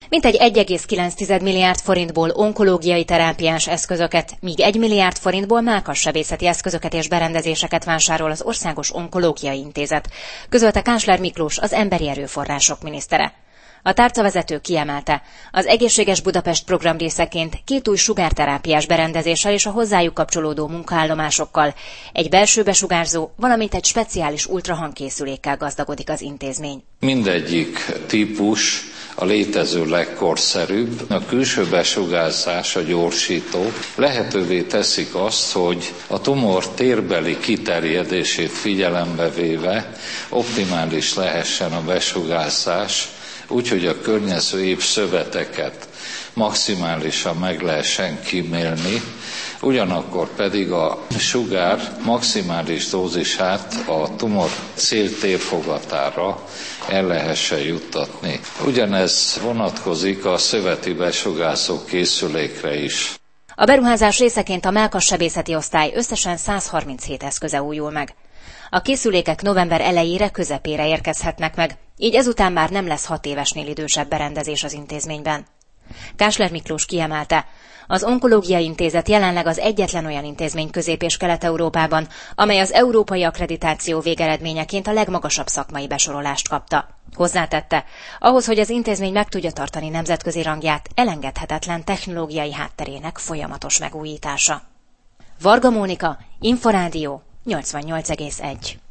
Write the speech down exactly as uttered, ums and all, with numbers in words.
Mintegy egy egész kilenc milliárd forintból onkológiai terápiás eszközöket, míg egy milliárd forintból mellkassebészeti eszközöket és berendezéseket vásárol az Országos Onkológiai Intézet, közölte Kánchler Miklós, az emberi erőforrások minisztere. A tárcavezető kiemelte, az Egészséges Budapest program részeként két új sugárterápiás berendezéssel és a hozzájuk kapcsolódó munkaállomásokkal, egy belső besugárzó, valamint egy speciális ultrahangkészülékkel gazdagodik az intézmény. Mindegyik típus a létező legkorszerűbb. A külső besugárzás, a gyorsító lehetővé teszik azt, hogy a tumor térbeli kiterjedését figyelembe véve optimális lehessen a besugárzás, úgyhogy a környező épp szöveteket maximálisan meg lehessen kímélni, ugyanakkor pedig a sugár maximális dózisát a tumor céltérfogatára el lehessen juttatni. Ugyanez vonatkozik a szöveti besugárzó készülékre is. A beruházás részeként a mellkassebészeti osztály összesen száz harminchét eszköze újul meg. A készülékek november elejére, közepére érkezhetnek meg, így ezután már nem lesz hat évesnél idősebb berendezés az intézményben. Kánchler Miklós kiemelte, az Onkológiai Intézet jelenleg az egyetlen olyan intézmény Közép- és Kelet-Európában, amely az európai akkreditáció végeredményeként a legmagasabb szakmai besorolást kapta. Hozzátette, ahhoz, hogy az intézmény meg tudja tartani nemzetközi rangját, elengedhetetlen technológiai hátterének folyamatos megújítása. Varga Mónika, Inforádió, nyolcvannyolc egész egy.